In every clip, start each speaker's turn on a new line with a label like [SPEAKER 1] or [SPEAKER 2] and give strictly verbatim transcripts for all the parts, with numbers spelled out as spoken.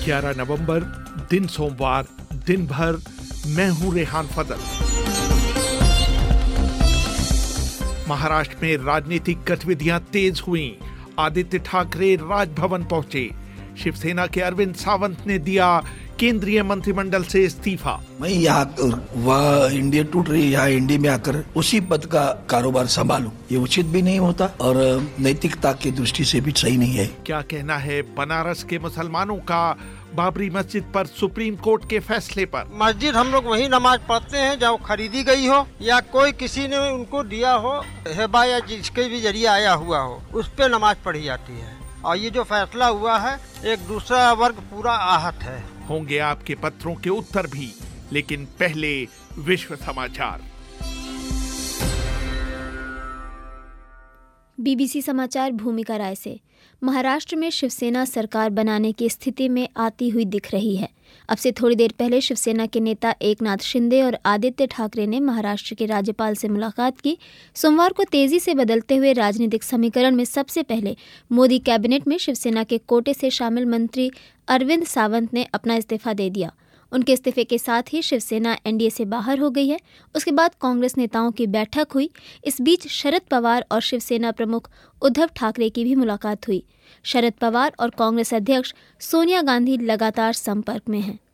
[SPEAKER 1] ग्यारह नवंबर, दिन सोमवार, दिन भर मैं हूं रेहान फजल। महाराष्ट्र में राजनीतिक गतिविधियां तेज हुई। आदित्य ठाकरे राजभवन पहुंचे। शिवसेना के अरविंद सावंत ने दिया केंद्रीय मंत्रिमंडल से इस्तीफा।
[SPEAKER 2] मैं यहाँ वह इंडिया टूट रही, यहाँ इंडिया में आकर उसी पद का कारोबार संभालूं, ये उचित भी नहीं होता और नैतिकता की दृष्टि से भी सही नहीं है।
[SPEAKER 1] क्या कहना है बनारस के मुसलमानों का बाबरी मस्जिद पर सुप्रीम कोर्ट के फैसले पर?
[SPEAKER 3] मस्जिद हम लोग वही नमाज पढ़ते हैं जहाँ खरीदी गई हो या कोई किसी ने उनको दिया हो, हेबा या जिसके भी जरिए आया हुआ हो, उस पे नमाज पढ़ी जाती है। और ये जो फैसला हुआ है, एक दूसरा वर्ग पूरा आहत है।
[SPEAKER 1] होंगे आपके पत्रों के उत्तर भी, लेकिन पहले विश्व समाचार।
[SPEAKER 4] बीबीसी समाचार भूमिका राय से। महाराष्ट्र में शिवसेना सरकार बनाने की स्थिति में आती हुई दिख रही है। अब से थोड़ी देर पहले शिवसेना के नेता एकनाथ शिंदे और आदित्य ठाकरे ने महाराष्ट्र के राज्यपाल से मुलाकात की। सोमवार को तेजी से बदलते हुए राजनीतिक समीकरण में सबसे पहले मोदी कैबिनेट में शिवसेना के कोटे से शामिल मंत्री अरविंद सावंत ने अपना इस्तीफा दे दिया। उनके इस्तीफे के साथ ही शिवसेना एनडीए से बाहर हो गई है। उसके बाद कांग्रेस नेताओं की बैठक हुई। इस बीच शरद पवार और शिवसेना प्रमुख उद्धव ठाकरे की भी मुलाकात हुई। शरद पवार और कांग्रेस अध्यक्ष सोनिया गांधी लगातार संपर्क में हैं।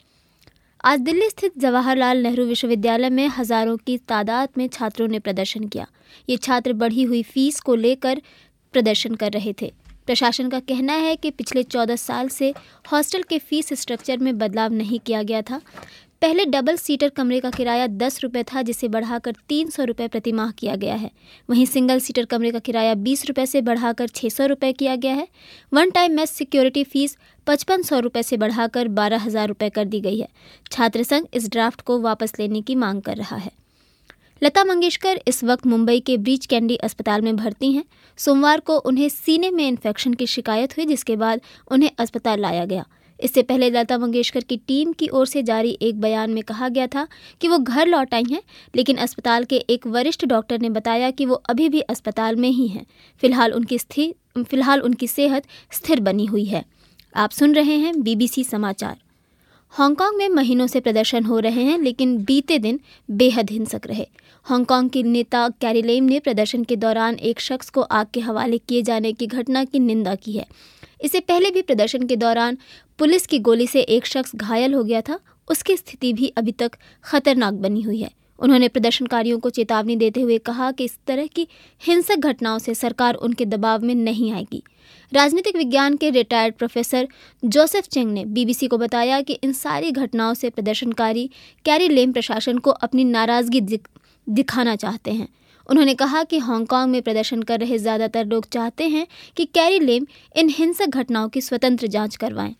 [SPEAKER 4] आज दिल्ली स्थित जवाहरलाल नेहरू विश्वविद्यालय में हजारों की तादाद में छात्रों ने प्रदर्शन किया। ये छात्र बढ़ी हुई फीस को लेकर प्रदर्शन कर रहे थे। प्रशासन का कहना है कि पिछले चौदह साल से हॉस्टल के फीस स्ट्रक्चर में बदलाव नहीं किया गया था। पहले डबल सीटर कमरे का किराया दस रुपये था, जिसे बढ़ाकर तीन सौ रुपये प्रति माह किया गया है। वहीं सिंगल सीटर कमरे का किराया बीस रुपये से बढ़ाकर छः सौ रुपये किया गया है। One time mess security fees पचपन सौ रुपये से बढ़ाकर बारह हज़ार रुपये कर दी गई है। छात्र संघ इस ड्राफ्ट को वापस लेने की मांग कर रहा है। लता मंगेशकर इस वक्त मुंबई के ब्रीच कैंडी अस्पताल में भर्ती हैं। सोमवार को उन्हें सीने में इन्फेक्शन की शिकायत हुई, जिसके बाद उन्हें अस्पताल लाया गया। इससे पहले लता मंगेशकर की टीम की ओर से जारी एक बयान में कहा गया था कि वो घर लौट आई हैं, लेकिन अस्पताल के एक वरिष्ठ डॉक्टर ने बताया कि वो अभी भी अस्पताल में ही हैं। फिलहाल उनकी स्थिति फिलहाल उनकी सेहत स्थिर बनी हुई है। आप सुन रहे हैं बीबीसी समाचार। हांगकांग में महीनों से प्रदर्शन हो रहे हैं, लेकिन बीते दिन बेहद हिंसक रहे। हांगकांग के नेता कैरी लेम ने प्रदर्शन के दौरान एक शख्स को आग के हवाले किए जाने की घटना की निंदा की है। इससे पहले भी प्रदर्शन के दौरान पुलिस की गोली से एक शख्स घायल हो गया था। उसकी स्थिति भी अभी तक खतरनाक बनी हुई है। उन्होंने प्रदर्शनकारियों को चेतावनी देते हुए कहा कि इस तरह की हिंसक घटनाओं से सरकार उनके दबाव में नहीं आएगी। राजनीतिक विज्ञान के रिटायर्ड प्रोफेसर जोसेफ चेंग ने बीबीसी को बताया कि इन सारी घटनाओं से प्रदर्शनकारी कैरी लेम प्रशासन को अपनी नाराजगी दिख, दिखाना चाहते हैं। उन्होंने कहा कि हांगकांग में प्रदर्शन कर रहे ज़्यादातर लोग चाहते हैं कि कैरी लेम इन हिंसक घटनाओं की स्वतंत्र जांच करवाएं।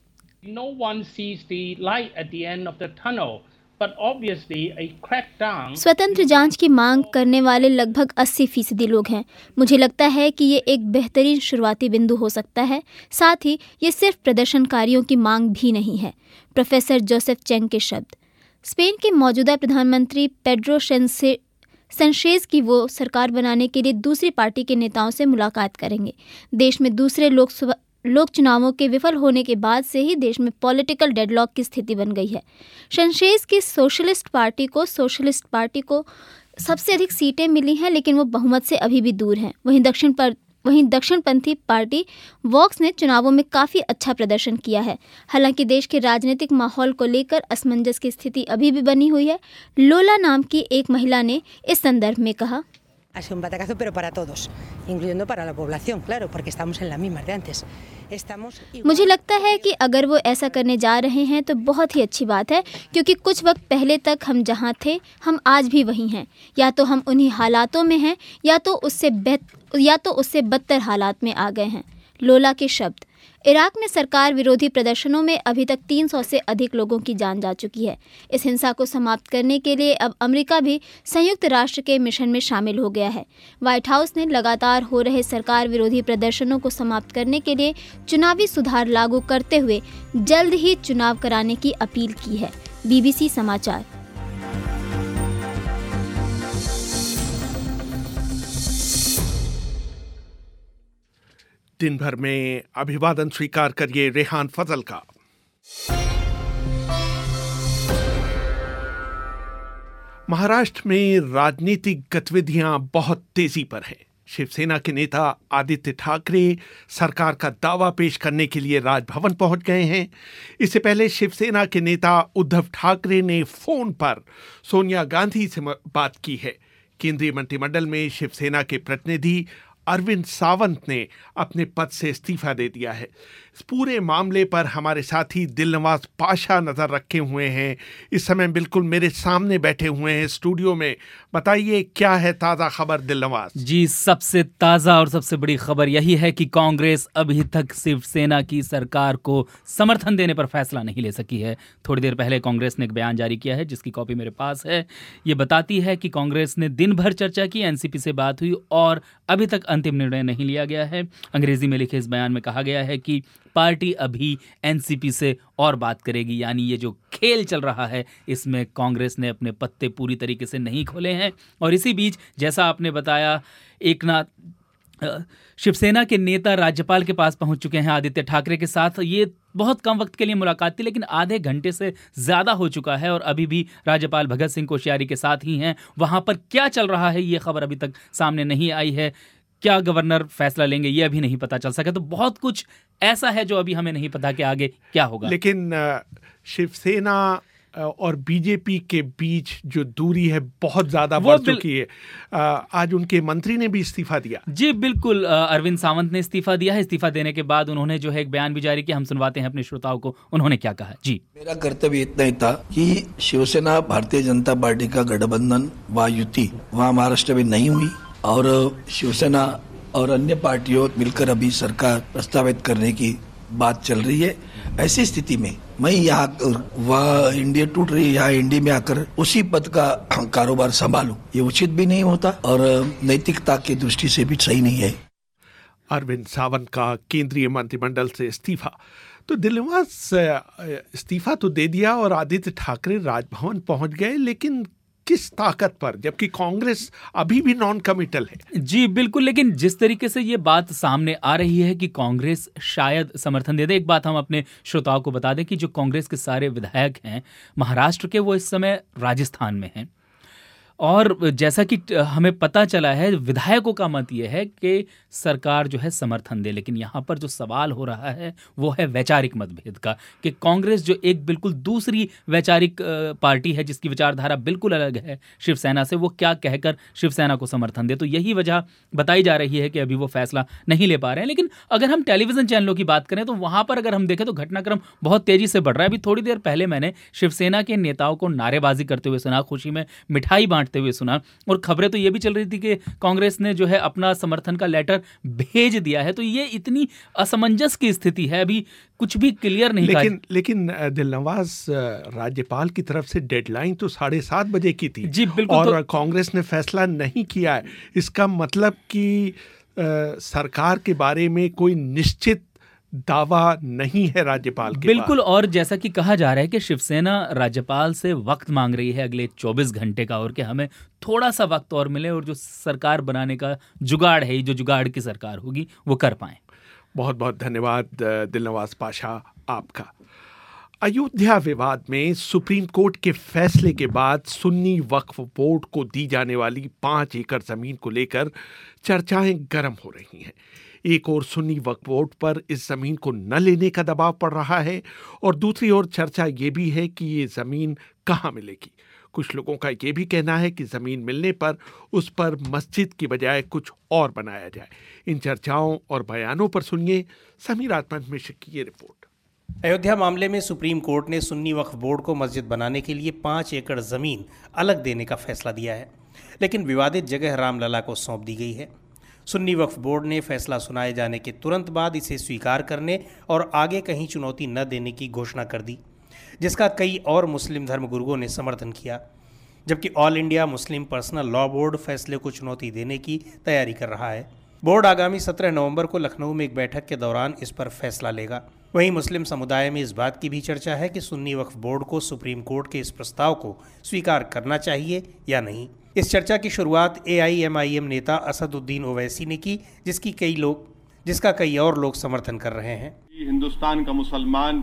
[SPEAKER 5] No one sees the light at the end of the tunnel.
[SPEAKER 4] स्वतंत्र जांच की मांग करने वाले लगभग अस्सी फीसदी लोग हैं। मुझे लगता है कि ये एक बेहतरीन शुरुआती बिंदु हो सकता है। साथ ही ये सिर्फ प्रदर्शनकारियों की मांग भी नहीं है। प्रोफेसर जोसेफ चेंग के शब्द। स्पेन के मौजूदा प्रधानमंत्री पेड्रो सैंचेज की वो सरकार बनाने के लिए दूसरी पार्टी के नेताओं से मुलाकात करेंगे। देश में दूसरे लोकसभा लोक चुनावों के विफल होने के बाद से ही देश में पॉलिटिकल डेडलॉक की स्थिति बन गई है। सैंचेज की सोशलिस्ट पार्टी को सोशलिस्ट पार्टी को सबसे अधिक सीटें मिली हैं, लेकिन वो बहुमत से अभी भी दूर हैं। वहीं दक्षिण पर वहीं दक्षिणपंथी पार्टी वॉक्स ने चुनावों में काफ़ी अच्छा प्रदर्शन किया है। हालांकि देश के राजनीतिक माहौल को लेकर असमंजस की स्थिति अभी भी बनी हुई है। लोला नाम की एक महिला ने इस संदर्भ में कहा,
[SPEAKER 6] Ha sido un batacazo, pero para todos, incluyendo para la población, claro, porque estamos en las mismas de antes. Estamos
[SPEAKER 4] मुझे लगता है कि अगर वो ऐसा करने जा रहे हैं तो बहुत ही अच्छी बात है, क्योंकि कुछ वक्त पहले तक हम जहाँ थे हम आज भी वहीं हैं। या तो हम उन्हीं हालातों में हैं या तो उससे बेहतर या तो उससे बदतर हालात में आ गए हैं। लोला के शब्द। इराक में सरकार विरोधी प्रदर्शनों में अभी तक तीन सौ से अधिक लोगों की जान जा चुकी है। इस हिंसा को समाप्त करने के लिए अब अमेरिका भी संयुक्त राष्ट्र के मिशन में शामिल हो गया है। व्हाइट हाउस ने लगातार हो रहे सरकार विरोधी प्रदर्शनों को समाप्त करने के लिए चुनावी सुधार लागू करते हुए जल्द ही चुनाव कराने की अपील की है। बीबीसी समाचार।
[SPEAKER 1] दिन भर में अभिवादन स्वीकार करिए रेहान फजल का। महाराष्ट्र में राजनीतिक गतिविधियां बहुत तेजी पर है। शिवसेना के नेता आदित्य ठाकरे सरकार का दावा पेश करने के लिए राजभवन पहुंच गए हैं। इससे पहले शिवसेना के नेता उद्धव ठाकरे ने फोन पर सोनिया गांधी से बात की है। केंद्रीय मंत्रिमंडल में शिवसेना के प्रतिनिधि अरविंद सावंत ने अपने पद से इस्तीफा दे दिया है। इस पूरे मामले पर हमारे साथी दिलनवाज पाशा नजर रखे हुए हैं। इस समय बिल्कुल मेरे सामने बैठे हुए हैं स्टूडियो में। बताइए क्या है ताज़ा खबर दिलनवाज?
[SPEAKER 7] जी, सबसे ताज़ा और सबसे बड़ी खबर यही है कि कांग्रेस अभी तक शिवसेना की सरकार को समर्थन देने पर फैसला नहीं ले सकी है। थोड़ी देर पहले कांग्रेस ने एक बयान जारी किया है जिसकी कॉपी मेरे पास है। ये बताती है कि कांग्रेस ने दिन भर चर्चा की, एनसीपी से बात हुई और अभी तक अंतिम निर्णय नहीं लिया गया है। अंग्रेजी में लिखे इस बयान में कहा गया है कि पार्टी अभी एनसीपी से और बात करेगी। यानी ये जो खेल चल रहा है इसमें कांग्रेस ने अपने पत्ते पूरी तरीके से नहीं खोले हैं। और इसी बीच जैसा आपने बताया, एकनाथ शिवसेना के नेता राज्यपाल के पास पहुंच चुके हैं आदित्य ठाकरे के साथ। ये बहुत कम वक्त के लिए मुलाकात थी, लेकिन आधे घंटे से ज़्यादा हो चुका है और अभी भी राज्यपाल भगत सिंह कोश्यारी के साथ ही हैं। वहां पर क्या चल रहा है ये खबर अभी तक सामने नहीं आई है। क्या गवर्नर फैसला लेंगे ये अभी नहीं पता चल सका। तो बहुत कुछ ऐसा है जो अभी हमें नहीं पता कि आगे क्या होगा।
[SPEAKER 1] लेकिन शिवसेना और बीजेपी के बीच जो दूरी है बहुत ज्यादा बढ़ चुकी है। आज उनके मंत्री ने भी इस्तीफा दिया।
[SPEAKER 7] जी बिल्कुल, अरविंद सावंत ने इस्तीफा दिया है। इस्तीफा देने के बाद उन्होंने जो है एक बयान भी जारी किया। हम सुनवाते हैं अपने श्रोताओं को, उन्होंने क्या कहा। जी,
[SPEAKER 2] मेरा कर्तव्य इतना ही था कि शिवसेना भारतीय जनता पार्टी का गठबंधन व युति वहाँ महाराष्ट्र में नहीं हुई और शिवसेना और अन्य पार्टियों मिलकर अभी सरकार प्रस्तावित करने की बात चल रही है। ऐसी स्थिति में मैं यहाँ वह इंडिया टूट रही है, यहाँ इंडिया में आकर उसी पद का कारोबार संभालूं, ये उचित भी नहीं होता और नैतिकता की दृष्टि से भी सही नहीं है।
[SPEAKER 1] अरविंद सावंत का केंद्रीय मंत्रिमंडल से इस्तीफा। तो दिलनवाज इस्तीफा तो दे दिया और आदित्य ठाकरे राजभवन पहुंच गए, लेकिन किस ताकत पर, जबकि कांग्रेस अभी भी नॉन कमिटल है।
[SPEAKER 7] जी बिल्कुल, लेकिन जिस तरीके से ये बात सामने आ रही है कि कांग्रेस शायद समर्थन दे दे। एक बात हम अपने श्रोताओं को बता दें कि जो कांग्रेस के सारे विधायक हैं महाराष्ट्र के, वो इस समय राजस्थान में हैं। और जैसा कि हमें पता चला है, विधायकों का मत यह है कि सरकार जो है समर्थन दे। लेकिन यहाँ पर जो सवाल हो रहा है वो है वैचारिक मतभेद का, कि कांग्रेस जो एक बिल्कुल दूसरी वैचारिक पार्टी है जिसकी विचारधारा बिल्कुल अलग है शिवसेना से, वो क्या कहकर शिवसेना को समर्थन दे। तो यही वजह बताई जा रही है कि अभी वो फैसला नहीं ले पा रहे हैं। लेकिन अगर हम टेलीविजन चैनलों की बात करें तो वहाँ पर अगर हम देखें तो घटनाक्रम बहुत तेजी से बढ़ रहा है। अभी थोड़ी देर पहले मैंने शिवसेना के नेताओं को नारेबाजी करते हुए सुना, खुशी में मिठाई बांटते हुए सुना, और खबरें तो ये भी चल रही थी कि कांग्रेस ने जो है अपना समर्थन का लेटर भेज दिया है। तो ये इतनी असमंजस की स्थिति है, अभी कुछ भी क्लियर नहीं।
[SPEAKER 1] लेकिन लेकिन दिलनवाज, राज्यपाल की तरफ से डेडलाइन तो साढ़े सात बजे की थी।
[SPEAKER 7] जी बिल्कुल,
[SPEAKER 1] और
[SPEAKER 7] तो...
[SPEAKER 1] कांग्रेस ने फैसला नहीं किया है। इसका मतलब कि आ, सरकार के बारे में कोई निश्चित दावा नहीं है राज्यपाल के
[SPEAKER 7] बिल्कुल
[SPEAKER 1] पास।
[SPEAKER 7] और जैसा कि कहा जा रहा है कि शिवसेना राज्यपाल से वक्त मांग रही है अगले चौबीस घंटे का, और कि हमें थोड़ा सा वक्त और मिले और जो सरकार बनाने का जुगाड़ है, जो जुगाड़ की सरकार होगी, वो कर पाएं।
[SPEAKER 1] बहुत बहुत धन्यवाद दिलनवाज पाशा आपका। अयोध्या विवाद में सुप्रीम कोर्ट के फैसले के बाद सुन्नी वक्फ बोर्ड को दी जाने वाली पांच एकड़ जमीन को लेकर चर्चाएं गर्म हो रही हैं। एक और सुन्नी वक्फ बोर्ड पर इस जमीन को न लेने का दबाव पड़ रहा है और दूसरी ओर चर्चा ये भी है कि ये जमीन कहाँ मिलेगी। कुछ लोगों का ये भी कहना है कि जमीन मिलने पर उस पर मस्जिद की बजाय कुछ और बनाया जाए। इन चर्चाओं और बयानों पर सुनिए समीर आत्मन मिश्र की ये रिपोर्ट।
[SPEAKER 8] अयोध्या मामले में सुप्रीम कोर्ट ने सुन्नी वक्फ बोर्ड को मस्जिद बनाने के लिए पाँच एकड़ जमीन अलग देने का फैसला दिया है, लेकिन विवादित जगह रामलला को सौंप दी गई है। सुन्नी वक्फ बोर्ड ने फैसला सुनाए जाने के तुरंत बाद इसे स्वीकार करने और आगे कहीं चुनौती न देने की घोषणा कर दी, जिसका कई और मुस्लिम धर्मगुरुओं ने समर्थन किया, जबकि all India Muslim personal law board फैसले को चुनौती देने की तैयारी कर रहा है। बोर्ड आगामी सत्रह नवंबर को लखनऊ में एक बैठक के दौरान इस पर फैसला लेगा। वहीं मुस्लिम समुदाय में इस बात की भी चर्चा है कि सुन्नी वक्फ बोर्ड को सुप्रीम कोर्ट के इस प्रस्ताव को स्वीकार करना चाहिए या नहीं। इस चर्चा की शुरुआत ए आई एम आई एम नेता असदुद्दीन ओवैसी ने की, जिसकी कई लोग जिसका कई और लोग समर्थन कर रहे हैं।
[SPEAKER 9] हिंदुस्तान का मुसलमान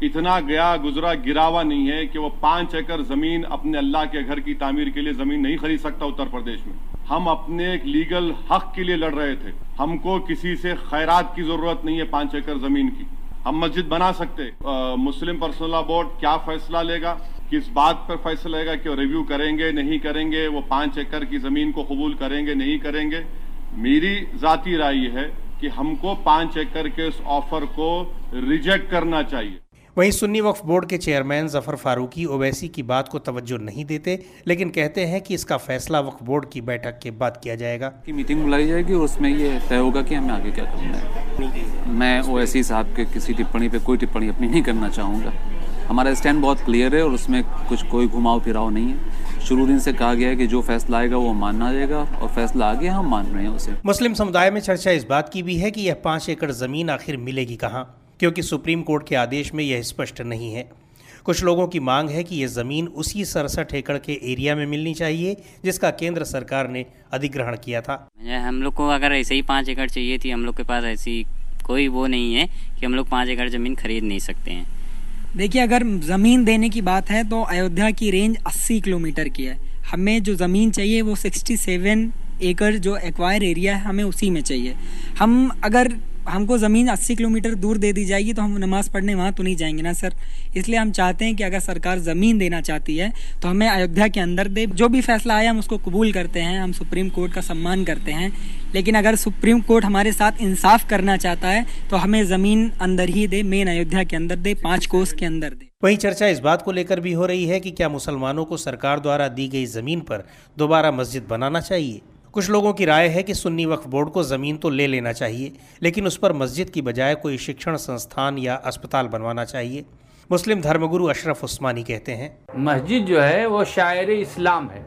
[SPEAKER 9] इतना गया गुजरा गिरावा नहीं है कि वो पांच एकड़ जमीन अपने अल्लाह के घर की तामीर के लिए जमीन नहीं खरीद सकता उत्तर प्रदेश में। हम अपने एक लीगल हक के लिए लड़ रहे थे। हमको किसी से खैरात की जरूरत नहीं है पांच एकड़ जमीन की। हम मस्जिद बना सकते। आ, मुस्लिम पर्सनल लॉ बोर्ड क्या फैसला लेगा, किस बात पर फैसला लेगा कि वो रिव्यू करेंगे नहीं करेंगे, वो पांच एकड़ की जमीन को कबूल करेंगे नहीं करेंगे। मेरी जाती राय है कि हमको पांच एकड़ के इस ऑफर को रिजेक्ट करना चाहिए।
[SPEAKER 8] वहीं सुन्नी वक्फ बोर्ड के चेयरमैन जफर फारूकी ओवैसी की बात को तवज्जो नहीं देते, लेकिन कहते हैं कि इसका फैसला वक्फ बोर्ड की बैठक के बाद किया जाएगा।
[SPEAKER 10] की मीटिंग बुलाई जाएगी और उसमें ये तय होगा कि हमें आगे क्या करना है। मैं ओवैसी साहब के किसी टिप्पणी पे कोई टिप्पणी अपनी नहीं करना चाहूँगा। हमारा स्टैंड बहुत क्लियर है और उसमें कुछ कोई घुमाव फिराव नहीं है। शुरू दिन से कहा गया है कि जो फैसला आएगा वो मानना जाएगा और फैसला आ गया हम मान रहे हैं उसे।
[SPEAKER 8] मुस्लिम समुदाय में चर्चा इस बात की भी है कि यह पाँच एकड़ जमीन आखिर मिलेगी कहाँ, क्योंकि सुप्रीम कोर्ट के आदेश में यह स्पष्ट नहीं है। कुछ लोगों की मांग है कि यह ज़मीन उसी सड़सठ एकड़ के एरिया में मिलनी चाहिए जिसका केंद्र सरकार ने अधिग्रहण किया था।
[SPEAKER 11] हम लोग को अगर ऐसे ही पाँच एकड़ चाहिए थी, हम लोग के पास ऐसी कोई वो नहीं है कि हम लोग पाँच एकड़ ज़मीन खरीद नहीं सकते हैं।
[SPEAKER 12] देखिए, अगर ज़मीन देने की बात है तो अयोध्या की रेंज अस्सी किलोमीटर की है। हमें जो ज़मीन चाहिए वो सड़सठ एकड़ जो एक्वायर एरिया है हमें उसी में चाहिए। हम अगर हमको ज़मीन अस्सी किलोमीटर दूर दे दी जाएगी तो हम नमाज़ पढ़ने वहाँ तो नहीं जाएंगे ना सर। इसलिए हम चाहते हैं कि अगर सरकार ज़मीन देना चाहती है तो हमें अयोध्या के अंदर दे। जो भी फैसला आया हम उसको कबूल करते हैं, हम सुप्रीम कोर्ट का सम्मान करते हैं, लेकिन अगर सुप्रीम कोर्ट हमारे साथ इंसाफ करना चाहता है तो हमें ज़मीन अंदर ही दे, मेन अयोध्या के अंदर दे, पाँच कोस के अंदर दे।
[SPEAKER 8] वहीं चर्चा इस बात को लेकर भी हो रही है कि क्या मुसलमानों को सरकार द्वारा दी गई ज़मीन पर दोबारा मस्जिद बनाना चाहिए। कुछ लोगों की राय है कि सुन्नी वक्फ बोर्ड को ज़मीन तो ले लेना चाहिए, लेकिन उस पर मस्जिद की बजाय कोई शिक्षण संस्थान या अस्पताल बनवाना चाहिए। मुस्लिम धर्मगुरु अशरफ उस्मानी कहते हैं,
[SPEAKER 13] मस्जिद जो है वो शायर इस्लाम है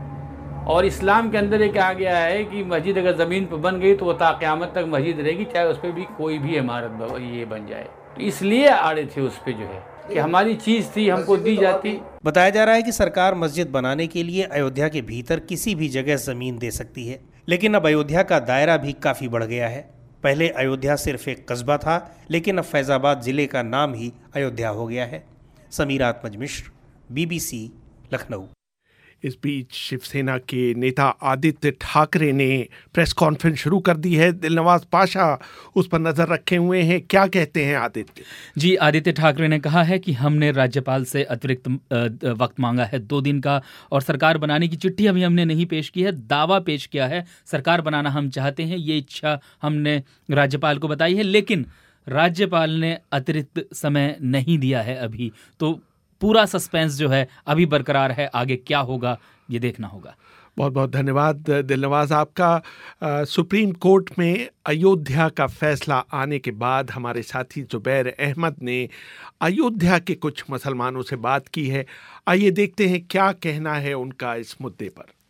[SPEAKER 13] और इस्लाम के अंदर एक आ गया है कि मस्जिद अगर ज़मीन पर बन गई तो वो ता क़यामत तक मस्जिद रहेगी, चाहे उस पर भी कोई भी इमारत ये बन जाए। तो इसलिए आड़े थे उस पर जो है कि हमारी चीज़ थी हमको दी जाती।
[SPEAKER 8] बताया जा रहा है कि सरकार मस्जिद बनाने के लिए अयोध्या के भीतर किसी भी जगह ज़मीन दे सकती है, लेकिन अब अयोध्या का दायरा भी काफ़ी बढ़ गया है। पहले अयोध्या सिर्फ एक कस्बा था, लेकिन अब फैज़ाबाद ज़िले का नाम ही अयोध्या हो गया है। समीर आत्मज मिश्र, बीबीसी, लखनऊ।
[SPEAKER 1] इस बीच शिवसेना के नेता आदित्य ठाकरे ने प्रेस कॉन्फ्रेंस शुरू कर दी है। दिलनवाज पाशा उस पर नजर रखे हुए हैं। क्या कहते हैं आदित्य
[SPEAKER 7] जी? आदित्य ठाकरे ने कहा है कि हमने राज्यपाल से अतिरिक्त वक्त मांगा है दो दिन का, और सरकार बनाने की चिट्ठी अभी हमने नहीं पेश की है, दावा पेश किया है। सरकार बनाना हम चाहते हैं, ये इच्छा हमने राज्यपाल को बताई है, लेकिन राज्यपाल ने अतिरिक्त समय नहीं दिया है अभी। तो पूरा सस्पेंस जो है अभी बरकरार है, आगे क्या होगा ये देखना होगा।
[SPEAKER 1] बहुत बहुत धन्यवाद दिलनवाज आपका। आ, सुप्रीम कोर्ट में अयोध्या का फैसला आने के बाद हमारे साथी जुबैर अहमद ने अयोध्या के कुछ मुसलमानों से बात की है। आइए देखते हैं क्या कहना है उनका इस मुद्दे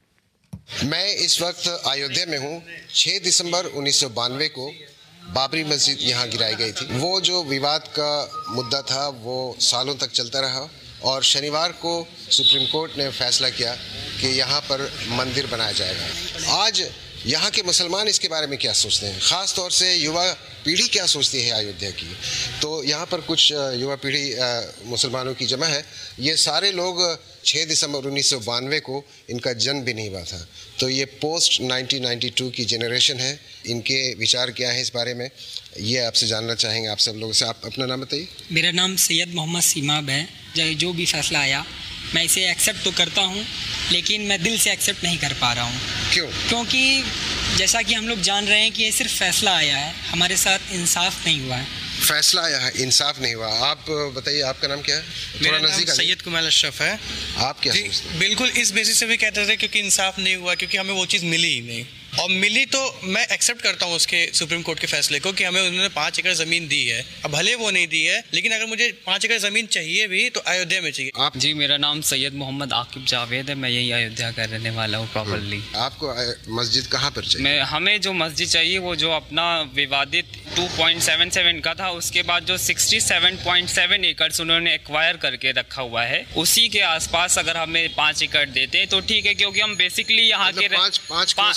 [SPEAKER 1] पर।
[SPEAKER 14] मैं इस वक्त अयोध्या में हूँ। छह दिसंबर उन्नीस सौ बानवे को बाबरी मस्जिद यहाँ गिराई गई थी। वो जो विवाद का मुद्दा था वो सालों तक चलता रहा और शनिवार को सुप्रीम कोर्ट ने फैसला किया कि यहाँ पर मंदिर बनाया जाएगा। आज यहाँ के मुसलमान इसके बारे में क्या सोचते हैं, ख़ास तौर से युवा पीढ़ी क्या सोचती है अयोध्या की। तो यहाँ पर कुछ युवा पीढ़ी मुसलमानों की जमा है। ये सारे लोग छह दिसंबर उन्नीस सौ बानवे को इनका जन्म भी नहीं हुआ था। तो ये पोस्ट नाइनटीन नाइंटी टू की जनरेशन है। इनके विचार क्या है इस बारे में, ये आपसे जानना चाहेंगे आप सब लोगों से। आप अपना नाम बताइए।
[SPEAKER 12] मेरा नाम सैयद मोहम्मद सीमाब है। जो भी फैसला आया मैं इसे एक्सेप्ट तो करता हूँ, लेकिन मैं दिल से एक्सेप्ट नहीं कर पा रहा हूँ।
[SPEAKER 14] क्यों?
[SPEAKER 12] क्योंकि जैसा कि हम लोग जान रहे हैं कि ये सिर्फ फैसला आया है, हमारे साथ इंसाफ नहीं हुआ है।
[SPEAKER 14] फैसला आया है, इंसाफ नहीं हुआ। आप बताइए, आपका नाम क्या है?
[SPEAKER 15] मेरा नाम सैयद कुमार अशरफ है।
[SPEAKER 14] आप क्या सोचते हैं?
[SPEAKER 15] बिल्कुल इस बेसिस से भी कहते थे क्योंकि इंसाफ नहीं हुआ, क्योंकि हमें वो चीज़ मिली ही नहीं। और मिली तो मैं एक्सेप्ट करता हूँ उसके सुप्रीम कोर्ट के फैसले को कि हमें उन्होंने पाँच एकड़ ज़मीन दी है। अब भले वो नहीं दी है, लेकिन अगर मुझे पाँच एकड़ ज़मीन चाहिए भी तो अयोध्या में चाहिए।
[SPEAKER 16] आप? जी, मेरा नाम सैयद मोहम्मद आकिब जावेद है। मैं यही अयोध्या का रहने वाला हूँ प्रॉपरली।
[SPEAKER 14] आपको मस्जिद कहाँ पर चाहिए?
[SPEAKER 16] मैं हमें जो मस्जिद चाहिए वो जो अपना विवादित टू पॉइंट सेवन सेवन का था, उसके बाद जो सिक्सटी सेवन पॉइंट सेवन एकड़ उन्होंने एक्वायर करके रखा हुआ है, उसी के आसपास अगर हमें पाँच एकड़ देते तो ठीक है, क्योंकि हम बेसिकली यहाँ के
[SPEAKER 14] पाँच पाँच कोस के अंदर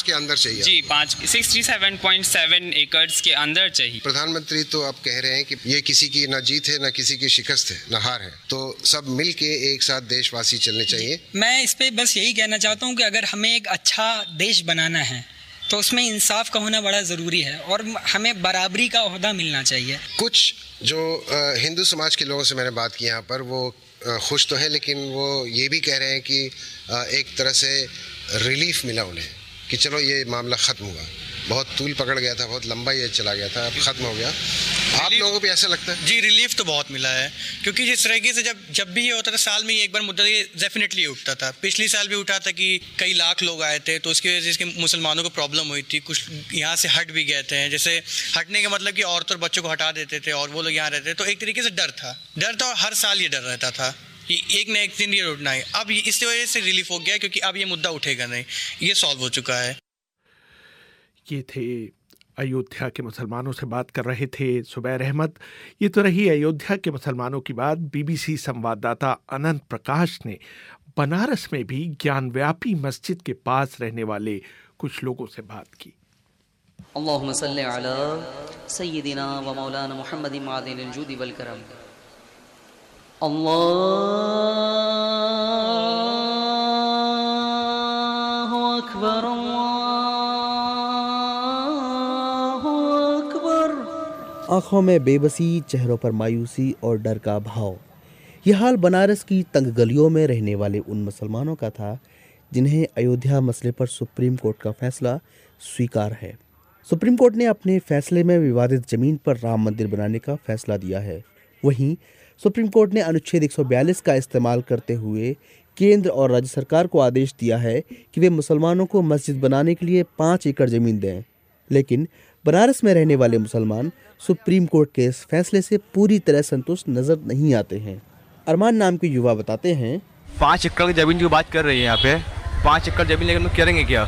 [SPEAKER 14] चाहिए?
[SPEAKER 16] जी, पाँच sixty seven point seven acres के अंदर चाहिए।
[SPEAKER 14] प्रधानमंत्री तो आप कह रहे हैं कि ये किसी की न जीत है, न किसी की शिकस्त है, न हार है, तो सब मिल के एक साथ देशवासी चलने चाहिए।
[SPEAKER 12] मैं इस पे बस यही कहना चाहता हूँ कि अगर हमें एक अच्छा देश बनाना है तो उसमें इंसाफ का होना बड़ा ज़रूरी है और हमें बराबरी का ओहदा मिलना चाहिए।
[SPEAKER 14] कुछ जो हिंदू समाज के लोगों से मैंने बात की यहाँ पर, वो खुश तो है, लेकिन वो ये भी कह रहे हैं कि एक तरह से रिलीफ मिला उन्हें कि चलो ये मामला ख़त्म हुआ। बहुत तूल पकड़ गया था, बहुत लंबा ये चला गया था, अब ख़त्म हो गया। आप लोगों को भी ऐसा लगता है?
[SPEAKER 15] जी, रिलीफ तो बहुत मिला है, क्योंकि जिस तरीके से जब जब भी ये होता था साल में एक बार मुद्दा ये डेफिनेटली उठता था। पिछली साल भी उठा था कि कई लाख लोग आए थे, तो उसकी वजह से इसके मुसलमानों को प्रॉब्लम हुई थी। कुछ यहाँ से हट भी गए थे, जैसे हटने का मतलब कि औरतों और बच्चों को हटा देते थे और वो लोग यहाँ रहते थे, तो एक तरीके से डर था डर था और हर साल ये डर रहता था कि एक न एक दिन ये उठना है। अब इस वजह से रिलीफ हो गया, क्योंकि अब ये मुद्दा उठेगा नहीं, ये सॉल्व हो चुका है।
[SPEAKER 1] ये थे अयोध्या के मुसलमानों से बात कर रहे थे सुबैर अहमद। ये तो रही अयोध्या के मुसलमानों की बात। बीबीसी संवाददाता अनंत प्रकाश ने बनारस में भी ज्ञानव्यापी मस्जिद के पास रहने वाले कुछ लोगों से बात की।
[SPEAKER 17] अल्लाहुम्मा सल्ली अला सय्यिदिना व मौलाना मुहम्मद मादिनिल जूदी वल करम। अल्लाहु अकबर।
[SPEAKER 18] आंखों में बेबसी, चेहरों पर मायूसी और डर का भाव। यह हाल बनारस की तंग गलियों में रहने वाले उन मुसलमानों का था जिन्हें अयोध्या मसले पर सुप्रीम कोर्ट का फैसला स्वीकार है। सुप्रीम कोर्ट ने अपने फैसले में विवादित जमीन पर राम मंदिर बनाने का फैसला दिया है। वहीं सुप्रीम कोर्ट ने अनुच्छेद एक सौ बयालीस का इस्तेमाल करते हुए केंद्र और राज्य सरकार को आदेश दिया है कि वे मुसलमानों को मस्जिद बनाने के लिए पाँच एकड़ जमीन दें। लेकिन बनारस में रहने वाले मुसलमान सुप्रीम कोर्ट के इस फैसले से पूरी तरह संतुष्ट नजर नहीं आते हैं। अरमान नाम के युवा बताते हैं,
[SPEAKER 19] पाँच एकड़ की जमीन की बात कर रही है यहाँ पे। पाँच एकड़ जमीन लेकर लोग करेंगे क्या?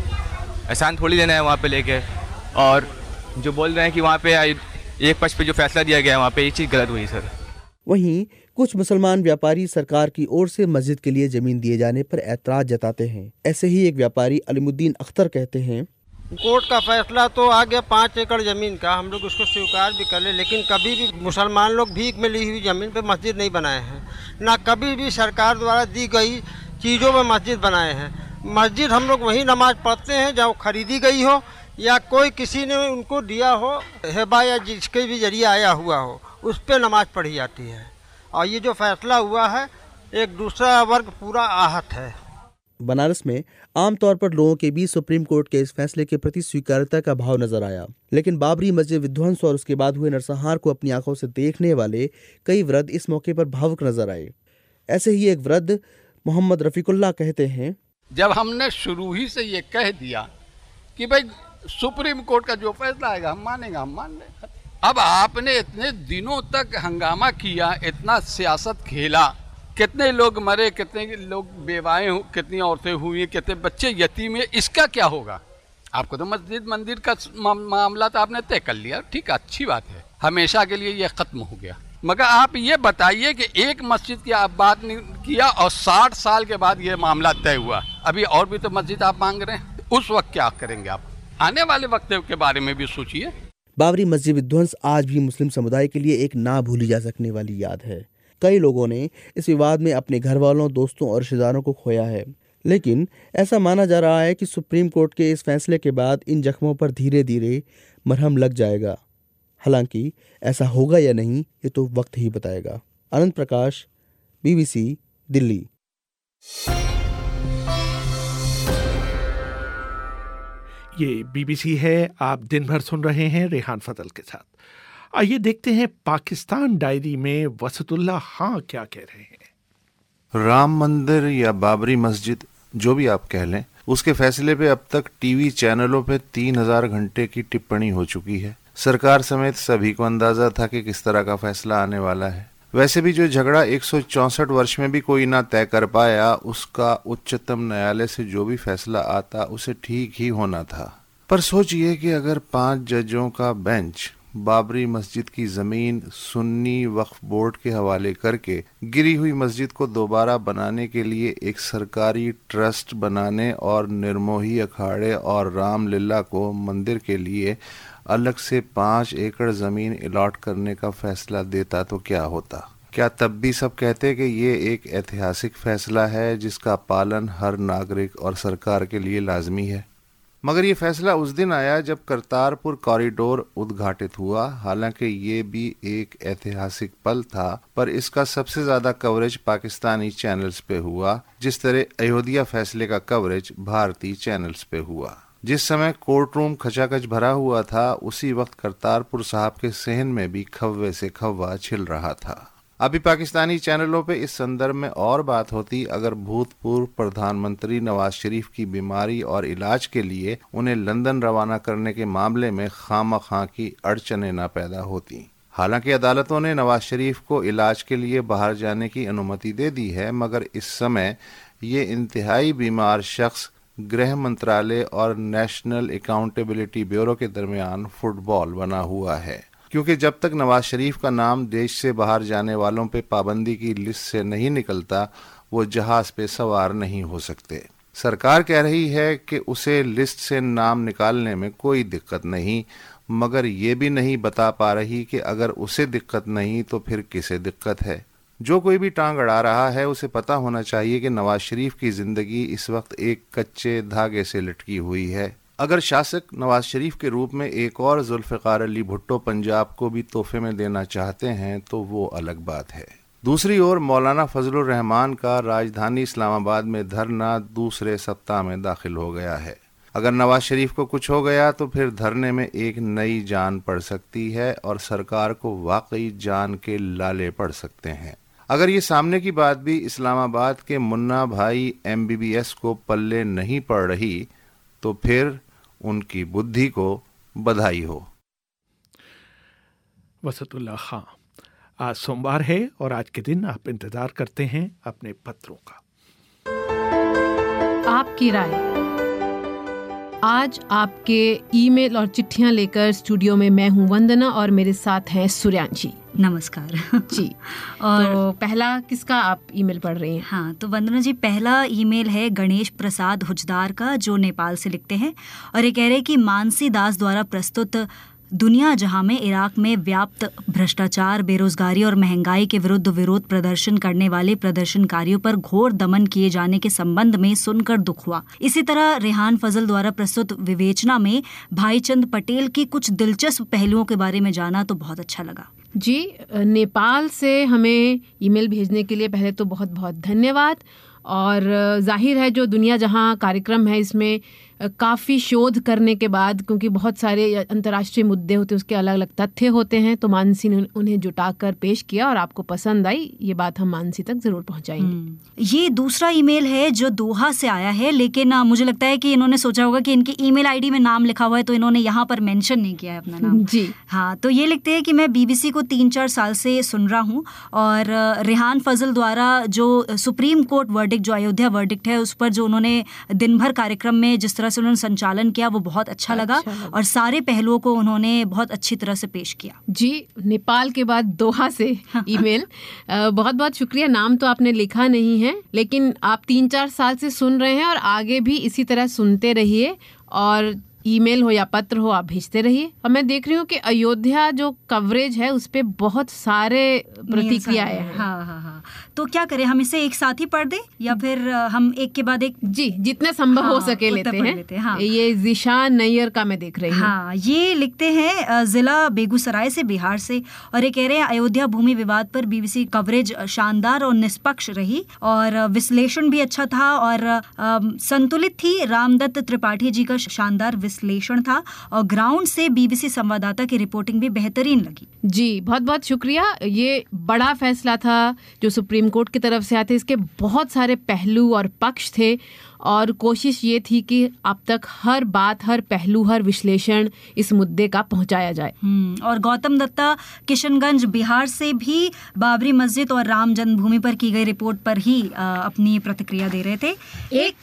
[SPEAKER 19] एहसान थोड़ी देना है वहाँ पे लेके। और जो बोल रहे हैं कि वहाँ पे एक पक्ष पे जो फैसला दिया गया है वहाँ पे, ये चीज़ गलत हुई सर।
[SPEAKER 18] वहीं कुछ मुसलमान व्यापारी सरकार की ओर से मस्जिद के लिए जमीन दिए जाने पर ऐतराज जताते हैं। ऐसे ही एक व्यापारी अलीमुद्दीन अख्तर कहते हैं,
[SPEAKER 3] कोर्ट का फैसला तो आ गया पाँच एकड़ ज़मीन का, हम लोग उसको स्वीकार भी कर ले, लेकिन कभी भी मुसलमान लोग भीख में ली हुई ज़मीन पे मस्जिद नहीं बनाए हैं, ना कभी भी सरकार द्वारा दी गई चीज़ों में मस्जिद बनाए हैं। मस्जिद हम लोग वहीं नमाज पढ़ते हैं जहाँ खरीदी गई हो या कोई किसी ने उनको दिया हो, हेबा या जिसके भी जरिए आया हुआ हो, उस पर नमाज पढ़ी जाती है। और ये जो फैसला हुआ है, एक दूसरा वर्ग पूरा आहत है।
[SPEAKER 18] बनारस में आमतौर पर लोगों के बीच सुप्रीम कोर्ट के इस फैसले के प्रति स्वीकार्यता का भाव नजर आया, लेकिन बाबरी मस्जिद विध्वंस और उसके बाद हुए नरसंहार को अपनी आंखों से देखने वाले कई वृद्ध इस मौके पर भावुक नजर आए। ऐसे ही एक वृद्ध मोहम्मद रफीकुल्लाह कहते हैं,
[SPEAKER 20] जब हमने शुरू ही से ये कह दिया कि भाई सुप्रीम कोर्ट का जो फैसला आएगा हम मानेंगे, हम मान लें। अब आपने इतने दिनों तक हंगामा किया, इतना सियासत खेला, कितने लोग मरे, कितने लोग बेवाएं, कितनी औरतें हुई, कितने बच्चे यतीम है, इसका क्या होगा? आपको तो मस्जिद मंदिर का मामला तो आपने तय कर लिया, ठीक है, अच्छी बात है, हमेशा के लिए ये खत्म हो गया। मगर आप ये बताइए कि एक मस्जिद की आप बात नहीं किया और साठ साल के बाद ये मामला तय हुआ, अभी और भी तो मस्जिद आप मांग रहे हैं, उस वक्त क्या करेंगे आप? आने वाले वक्त के बारे में भी सोचिए।
[SPEAKER 18] बाबरी मस्जिद विध्वंस आज भी मुस्लिम समुदाय के लिए एक ना भूली जा सकने वाली याद है। कई लोगों ने इस विवाद में अपने घर वालों, दोस्तों और रिश्तेदारों को खोया है, लेकिन ऐसा माना जा रहा है कि सुप्रीम कोर्ट के इस फैसले के बाद इन जख्मों पर धीरे धीरे मरहम लग जाएगा। हालांकि ऐसा होगा या नहीं, ये तो वक्त ही बताएगा। अनंत प्रकाश, बीबीसी, दिल्ली।
[SPEAKER 1] ये बीबीसी है, आप दिन भर सुन रहे हैं रेहान फजल के साथ। आइए देखते हैं पाकिस्तान डायरी में वसतुल्लाह खां क्या कह रहे हैं।
[SPEAKER 21] राम मंदिर या बाबरी मस्जिद, जो भी आप कह लें, उसके फैसले पे अब तक टीवी चैनलों पे तीन हजार घंटे की टिप्पणी हो चुकी है। सरकार समेत सभी को अंदाजा था कि किस तरह का फैसला आने वाला है। वैसे भी जो झगड़ा एक सौ चौसठ वर्ष में भी कोई ना तय कर पाया, उसका उच्चतम न्यायालय से जो भी फैसला आता उसे ठीक ही होना था। पर सोचिए कि अगर पांच जजों का बेंच बाबरी मस्जिद की ज़मीन सुन्नी वक्फ बोर्ड के हवाले करके गिरी हुई मस्जिद को दोबारा बनाने के लिए एक सरकारी ट्रस्ट बनाने और निर्मोही अखाड़े और रामलीला को मंदिर के लिए अलग से पाँच एकड़ ज़मीन अलॉट करने का फैसला देता तो क्या होता? क्या तब भी सब कहते कि ये एक ऐतिहासिक फैसला है जिसका पालन हर नागरिक और सरकार के लिए लाजमी है? मगर ये फैसला उस दिन आया जब करतारपुर कॉरिडोर उद्घाटित हुआ। हालांकि ये भी एक ऐतिहासिक पल था, पर इसका सबसे ज्यादा कवरेज पाकिस्तानी चैनल्स पे हुआ, जिस तरह अयोध्या फैसले का कवरेज भारतीय चैनल्स पे हुआ। जिस समय कोर्ट रूम खचाखच भरा हुआ था, उसी वक्त करतारपुर साहब के सहन में भी खव्वे से खव्वा छिल रहा था। अभी पाकिस्तानी चैनलों पे इस संदर्भ में और बात होती अगर भूतपूर्व प्रधानमंत्री नवाज शरीफ की बीमारी और इलाज के लिए उन्हें लंदन रवाना करने के मामले में खामखा की अड़चनें न पैदा होती। हालांकि अदालतों ने नवाज शरीफ को इलाज के लिए बाहर जाने की अनुमति दे दी है, मगर इस समय ये इंतहाई बीमार शख्स गृह मंत्रालय और नेशनल अकाउंटेबिलिटी ब्यूरो के दरमियान फुटबॉल बना हुआ है, क्योंकि जब तक नवाज शरीफ का नाम देश से बाहर जाने वालों पे पाबंदी की लिस्ट से नहीं निकलता, वो जहाज पे सवार नहीं हो सकते। सरकार कह रही है कि उसे लिस्ट से नाम निकालने में कोई दिक्कत नहीं, मगर ये भी नहीं बता पा रही कि अगर उसे दिक्कत नहीं तो फिर किसे दिक्कत है। जो कोई भी टांग अड़ा रहा है उसे पता होना चाहिए कि नवाज शरीफ की जिंदगी इस वक्त एक कच्चे धागे से लटकी हुई है। अगर शासक नवाज शरीफ के रूप में एक और जुल्फ़िकार अली भुट्टो पंजाब को भी तोहफे में देना चाहते हैं तो वो अलग बात है। दूसरी ओर मौलाना फजलुर रहमान का राजधानी इस्लामाबाद में धरना दूसरे सप्ताह में दाखिल हो गया है। अगर नवाज शरीफ को कुछ हो गया तो फिर धरने में एक नई जान पड़ सकती है और सरकार को वाकई जान के लाले पड़ सकते हैं। अगर ये सामने की बात भी इस्लामाबाद के मुन्ना भाई एम बी बी एस को पल्ले नहीं पड़ रही तो फिर उनकी बुद्धि को बधाई हो।
[SPEAKER 1] वसतुल्लाह खां, आज सोमवार है और आज के दिन आप इंतजार करते हैं अपने पत्रों का।
[SPEAKER 5] आपकी राय। आज आपके ईमेल और चिट्ठियां लेकर स्टूडियो में मैं हूं वंदना और मेरे साथ हैं सुरयांशी।
[SPEAKER 22] नमस्कार
[SPEAKER 5] जी। और तो पहला किसका आप ईमेल पढ़ रही हैं?
[SPEAKER 22] हाँ, तो वंदना जी, पहला ईमेल है गणेश प्रसाद हुजदार का, जो नेपाल से लिखते हैं और ये कह रहे हैं कि मानसी दास द्वारा प्रस्तुत दुनिया जहां में इराक में व्याप्त भ्रष्टाचार, बेरोजगारी और महंगाई के विरुद्ध विरोध प्रदर्शन करने वाले प्रदर्शनकारियों पर घोर दमन किए जाने के संबंध में सुनकर दुख हुआ। इसी तरह रेहान फजल द्वारा प्रस्तुत विवेचना में भाईचंद पटेल की कुछ दिलचस्प पहलुओं के बारे में जाना तो बहुत अच्छा लगा।
[SPEAKER 5] जी, नेपाल से हमें ईमेल भेजने के लिए पहले तो बहुत बहुत धन्यवाद। और जाहिर है जो दुनिया जहां कार्यक्रम है इसमें काफ़ी शोध करने के बाद, क्योंकि बहुत सारे अंतर्राष्ट्रीय मुद्दे होते हैं, उसके अलग अलग तथ्य होते हैं, तो मानसी ने उन्हें जुटाकर पेश किया और आपको पसंद आई। ये बात हम मानसी तक ज़रूर पहुंचाएंगे।
[SPEAKER 22] ये दूसरा ईमेल है जो दोहा से आया है, लेकिन मुझे लगता है कि इन्होंने सोचा होगा कि इनकी ईमेल आईडी में नाम लिखा हुआ है तो इन्होंने यहाँ पर मेंशन नहीं किया है अपना नाम।
[SPEAKER 5] जी
[SPEAKER 22] हाँ, तो ये लिखते हैं कि मैं बीबीसी को तीन चार साल से सुन रहा हूँ और रेहान फजल द्वारा जो सुप्रीम कोर्ट वर्डिक्ट, जो अयोध्या वर्डिक्ट है, उस पर जो उन्होंने दिन भर कार्यक्रम में जिस तरह से उन्होंने संचालन किया वो बहुत अच्छा, अच्छा लगा, लगा और सारे पहलुओं को उन्होंने बहुत अच्छी तरह से पेश किया।
[SPEAKER 5] जी, नेपाल के बाद दोहा से ईमेल, बहुत बहुत शुक्रिया। नाम तो आपने लिखा नहीं है, लेकिन आप तीन चार साल से सुन रहे हैं और आगे भी इसी तरह सुनते रहिए और ईमेल हो या पत्र हो आप भेजते रहिए। और मैं देख रही हूँ कि अयोध्या जो कवरेज है उस पे बहुत सारे प्रतिक्रियाएं हैं।
[SPEAKER 22] हाँ हाँ हाँ, तो क्या करें, हम इसे एक साथ ही पढ़ दें या फिर हम एक के बाद एक?
[SPEAKER 5] जी, जितने संभव हाँ, हो सके लेते हैं, लेते हैं। हाँ। ये जिशान नैयर का मैं देख रही हूँ।
[SPEAKER 22] हाँ, ये लिखते हैं जिला बेगूसराय से, बिहार से, और ये कह रहे हैं अयोध्या भूमि विवाद पर बीबीसी कवरेज शानदार और निष्पक्ष रही और विश्लेषण भी अच्छा था और संतुलित थी। रामदत्त त्रिपाठी जी का शानदार विश्लेषण था और ग्राउंड से बीबीसी संवाददाता की रिपोर्टिंग भी बेहतरीन लगी।
[SPEAKER 5] जी, बहुत बहुत शुक्रिया। ये बड़ा फैसला था जो सुप्रीम कोर्ट की तरफ से आए थे, इसके बहुत सारे पहलू और पक्ष थे और कोशिश ये थी कि अब तक हर बात, हर पहलू, हर विश्लेषण इस मुद्दे का पहुंचाया जाए।
[SPEAKER 22] और गौतम दत्ता किशनगंज बिहार से भी बाबरी मस्जिद और राम जन्मभूमि पर की गई रिपोर्ट पर ही आ, अपनी प्रतिक्रिया दे रहे थे। एक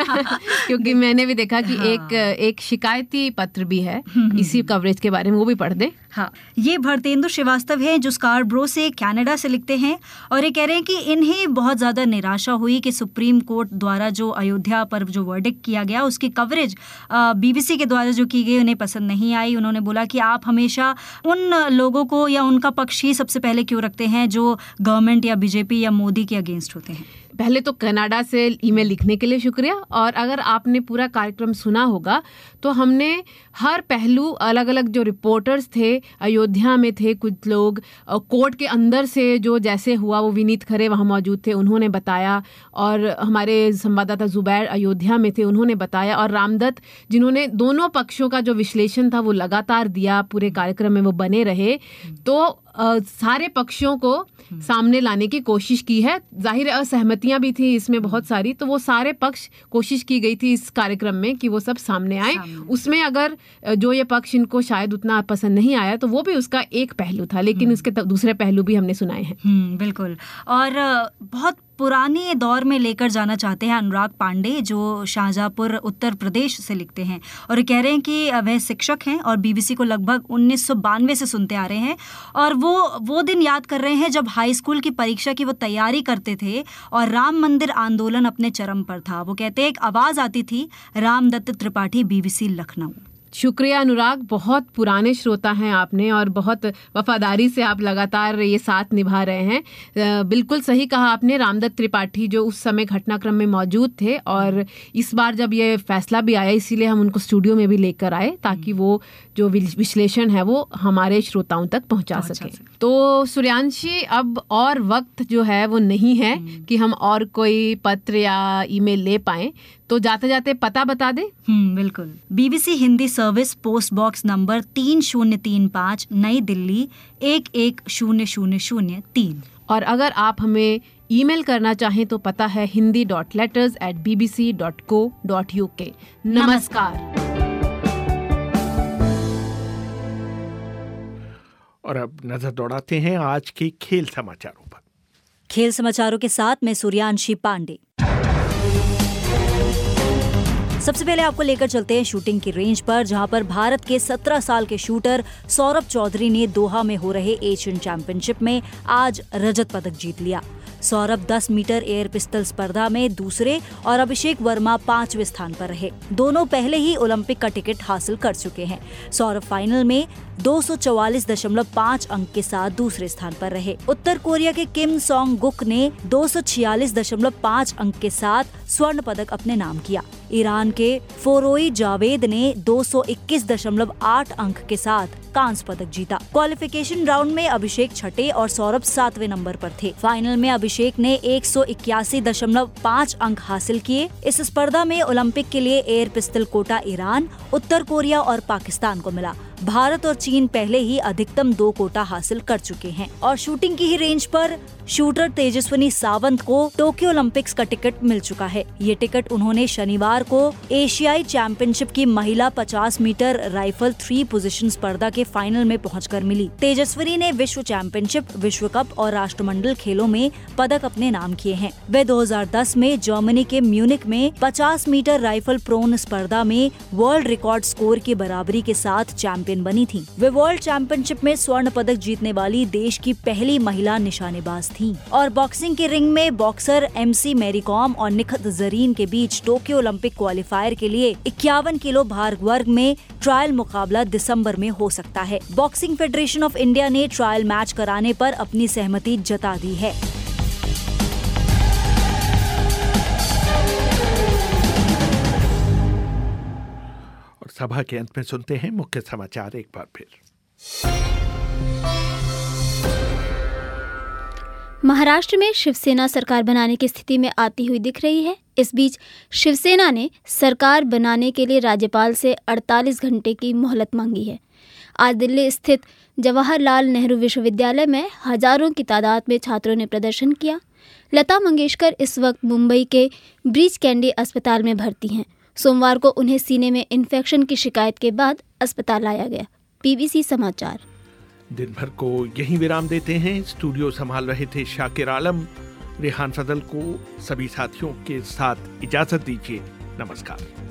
[SPEAKER 5] क्योंकि मैंने भी देखा कि हाँ। एक एक शिकायती पत्र भी है इसी कवरेज के बारे में, वो भी पढ़ दे।
[SPEAKER 22] हाँ, ये भरतेंदु श्रीवास्तव हैं जो स्कारब्रो से कनाडा से लिखते हैं और ये कह रहे हैं कि इन्हें बहुत ज़्यादा निराशा हुई कि सुप्रीम कोर्ट द्वारा जो अयोध्या पर जो वर्डिक्ट किया गया उसकी कवरेज बीबीसी के द्वारा जो की गई उन्हें पसंद नहीं आई। उन्होंने बोला कि आप हमेशा उन लोगों को या उनका पक्ष ही सबसे पहले क्यों रखते हैं जो गवर्नमेंट या बीजेपी या मोदी के अगेंस्ट होते हैं।
[SPEAKER 5] पहले तो कनाडा से ईमेल लिखने के लिए शुक्रिया। और अगर आपने पूरा कार्यक्रम सुना होगा तो हमने हर पहलू, अलग अलग जो रिपोर्टर्स थे अयोध्या में थे, कुछ लोग कोर्ट के अंदर से जो जैसे हुआ, वो विनीत खरे वहाँ मौजूद थे, उन्होंने बताया, और हमारे संवाददाता जुबैर अयोध्या में थे, उन्होंने बताया, और रामदत्त जिन्होंने दोनों पक्षों का जो विश्लेषण था वो लगातार दिया, पूरे कार्यक्रम में वो बने रहे। तो Uh, सारे पक्षों को सामने लाने की कोशिश की है। जाहिर असहमतियां भी थी इसमें बहुत सारी, तो वो सारे पक्ष कोशिश की गई थी इस कार्यक्रम में कि वो सब सामने आए। उसमें अगर जो ये पक्ष इनको शायद उतना पसंद नहीं आया तो वो भी उसका एक पहलू था, लेकिन उसके दूसरे पहलू भी हमने सुनाए हैं।
[SPEAKER 22] बिल्कुल। और बहुत पुराने दौर में लेकर जाना चाहते हैं अनुराग पांडे जो शाहजहाँपुर उत्तर प्रदेश से लिखते हैं और कह रहे हैं कि वह शिक्षक हैं और बीबीसी को लगभग उन्नीस सौ बानवे से सुनते आ रहे हैं और वो वो दिन याद कर रहे हैं जब हाई स्कूल की परीक्षा की वो तैयारी करते थे और राम मंदिर आंदोलन अपने चरम पर था। वो कहते हैं एक आवाज़ आती थी, रामदत्त त्रिपाठी, बीबीसी लखनऊ।
[SPEAKER 5] शुक्रिया अनुराग, बहुत पुराने श्रोता हैं आपने और बहुत वफादारी से आप लगातार ये साथ निभा रहे हैं। बिल्कुल सही कहा आपने, रामदत्त त्रिपाठी जो उस समय घटनाक्रम में मौजूद थे और इस बार जब ये फैसला भी आया इसीलिए हम उनको स्टूडियो में भी लेकर आए ताकि वो जो विश्लेषण है वो हमारे श्रोताओं तक पहुंचा सके। तो सूर्यांशी, अब और वक्त जो है वो नहीं है कि हम और कोई पत्र या ईमेल ले पाएं, तो जाते जाते पता बता दे।
[SPEAKER 22] हम्म बिल्कुल। BBC Hindi service, post box number तीन शून्य तीन पाँच, नई दिल्ली एक एक शून्य शून्य शून्य तीन।
[SPEAKER 5] और अगर आप हमें ईमेल करना चाहें तो पता है Hindi dot letters at B B C dot co dot U K. नमस्कार।
[SPEAKER 1] और अब नजर दौड़ाते हैं आज के खेल समाचारों पर।
[SPEAKER 22] खेल समाचारों के साथ मैं सूर्यांशी पांडे। सबसे पहले आपको लेकर चलते हैं शूटिंग की रेंज पर, जहां पर भारत के सत्रह साल के शूटर सौरभ चौधरी ने दोहा में हो रहे एशियन चैंपियनशिप में आज रजत पदक जीत लिया। सौरभ दस मीटर एयर पिस्टल स्पर्धा में दूसरे और अभिषेक वर्मा पांचवें स्थान पर रहे। दोनों पहले ही ओलंपिक का टिकट हासिल कर चुके हैं। सौरभ फाइनल में दो सौ चौवालीस दशमलव पाँच अंक के साथ दूसरे स्थान पर रहे। उत्तर कोरिया के किम सोंग गुक ने दो सौ छियालीस दशमलव पाँच अंक के साथ स्वर्ण पदक अपने नाम किया। ईरान के फोरोई जावेद ने दो सौ इक्कीस दशमलव आठ अंक के साथ कांस्य पदक जीता। क्वालिफिकेशन राउंड में अभिषेक छठे और सौरभ सातवें नंबर पर थे। फाइनल में अभिषेक ने एक सौ इक्यासी दशमलव पाँच अंक हासिल किए। इस स्पर्धा में ओलंपिक के लिए एयर पिस्टल कोटा ईरान, उत्तर कोरिया और पाकिस्तान को मिला। भारत और चीन पहले ही अधिकतम दो कोटा हासिल कर चुके हैं। और शूटिंग की ही रेंज पर शूटर तेजस्विनी सावंत को टोक्यो ओलंपिक्स का टिकट मिल चुका है। ये टिकट उन्होंने शनिवार को एशियाई चैंपियनशिप की महिला पचास मीटर राइफल थ्री पोजीशन स्पर्धा के फाइनल में पहुंचकर मिली। तेजस्विनी ने विश्व चैंपियनशिप, विश्व कप और राष्ट्रमंडल खेलों में पदक अपने नाम किए हैं। वे दो हज़ार दस में जर्मनी के म्यूनिक में पचास मीटर राइफल प्रोन स्पर्धा में वर्ल्ड रिकॉर्ड स्कोर की बराबरी के साथ चैंपियन बनी थी। वे वर्ल्ड चैंपियनशिप में स्वर्ण पदक जीतने वाली देश की पहली महिला निशानेबाज थी। और बॉक्सिंग के रिंग में बॉक्सर एमसी मैरी कॉम और निखत जरीन के बीच टोक्यो ओलंपिक क्वालिफायर के लिए इक्यावन किलो भार वर्ग में ट्रायल मुकाबला दिसंबर में हो सकता है। बॉक्सिंग फेडरेशन ऑफ इंडिया ने ट्रायल मैच कराने पर अपनी सहमति जता दी है।
[SPEAKER 1] और सभा के अंत में सुनते हैं मुख्य समाचार एक बार फिर।
[SPEAKER 4] महाराष्ट्र में शिवसेना सरकार बनाने की स्थिति में आती हुई दिख रही है। इस बीच शिवसेना ने सरकार बनाने के लिए राज्यपाल से अड़तालीस घंटे की मोहलत मांगी है। आज दिल्ली स्थित जवाहरलाल नेहरू विश्वविद्यालय में हजारों की तादाद में छात्रों ने प्रदर्शन किया। लता मंगेशकर इस वक्त मुंबई के ब्रीच कैंडी अस्पताल में भर्ती हैं। सोमवार को उन्हें सीने में इन्फेक्शन की शिकायत के बाद अस्पताल लाया गया। पीबीसी समाचार।
[SPEAKER 1] दिन भर को यहीं विराम देते हैं। स्टूडियो संभाल रहे थे शाकिर आलम। रेहान फजल को सभी साथियों के साथ इजाजत दीजिए। नमस्कार।